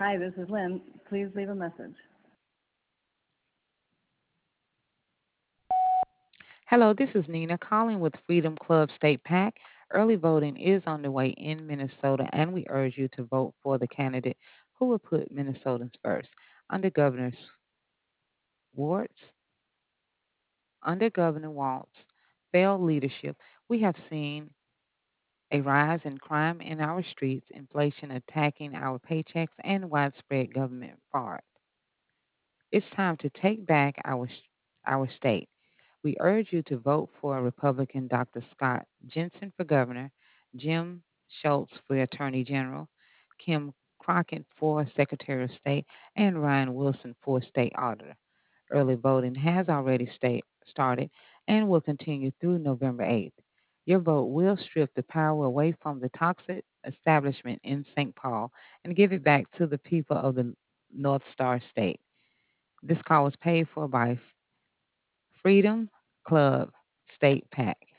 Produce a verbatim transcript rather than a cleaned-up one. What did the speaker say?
Hi, this is Lynn. Please leave a message. Hello, this is Nina calling with Freedom Club State PAC. Early voting is underway in Minnesota, and we urge you to vote for the candidate who will put Minnesotans first. Under Governor Warts, under Governor Walt's failed leadership, we have seen a rise in crime in our streets, inflation attacking our paychecks, and widespread government fraud. It's time to take back our our state. We urge you to vote for Republican Doctor Scott Jensen for governor, Jim Schultz for attorney general, Kim Crockett for secretary of state, and Ryan Wilson for state auditor. Early voting has already state, started and will continue through November eighth. Your vote will strip the power away from the toxic establishment in Saint Paul and give it back to the people of the North Star State. This call was paid for by Freedom Club State PAC.